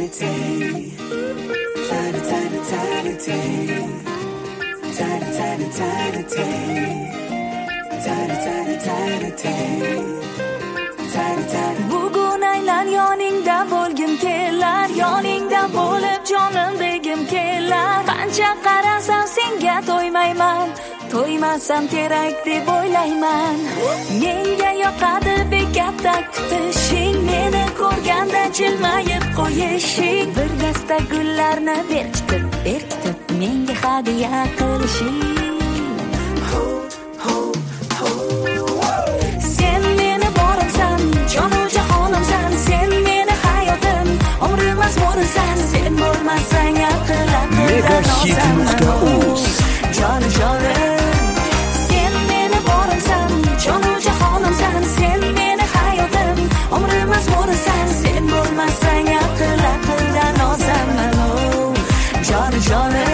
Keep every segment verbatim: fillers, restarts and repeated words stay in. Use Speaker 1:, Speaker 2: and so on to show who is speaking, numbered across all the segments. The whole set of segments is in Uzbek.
Speaker 1: tay. Tiny, tiny, tiny tay. Tiny, tiny, tiny tay. Tiny, tiny, tiny tay. Tiny, tiny.
Speaker 2: Bugun aylan yoningda bo'lgim kelar, yoningda bo'lib jonim degim kelar. Qancha qarasam senga to'ymayman, to'ymasam kerak deb o'ylayman. Menga yoqadi bekatta kutishing, meni ko'rganda jilmayib qo'yishing. Bir dasta gullarni berkitib, berkitib menga hadiya qilishing. Sen meni borimsan, jonu jahonimsan, sen meni hayotim, umrim mazmurisan. Sen bo'lmasang aql aqldan
Speaker 3: Megahit.uz
Speaker 2: Jonim jonim, sen meni borimsan, jonu jahonimsan, sen meni hayotim, umrim mazmurisan. Sen bo'lmasang aql aqldan ozaman. Jonim jonim.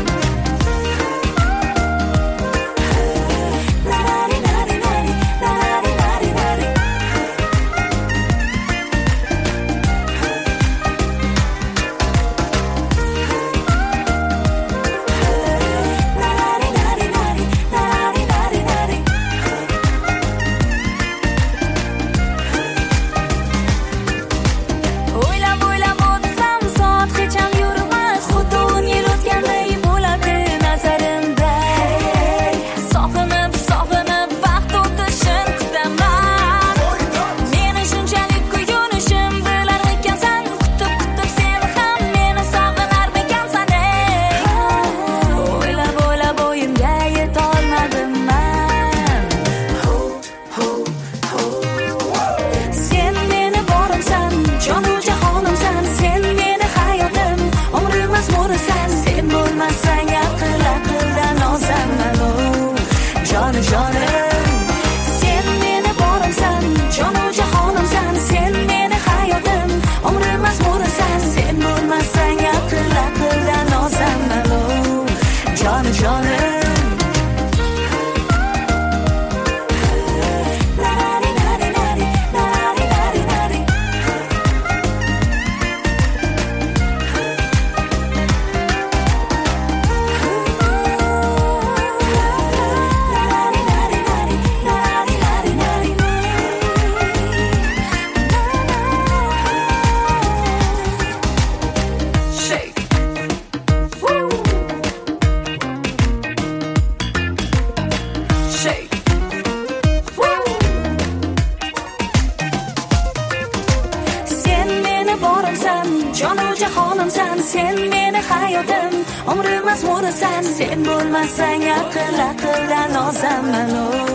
Speaker 2: Jonu jahonimsan, sen meni hayotim, umrim mazmurisan. Sen bo'lmasang aql aqldan ozaman.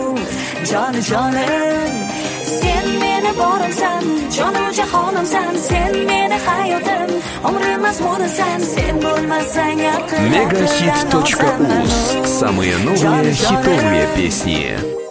Speaker 2: Joni jonim, sen meni borimsan, jonu jahonimsan, sen meni hayotim, umrim mazmurisan. Sen bo'lmasang aql aqldan ozaman.
Speaker 3: Megahit.uz. Самые новые хитовые песни.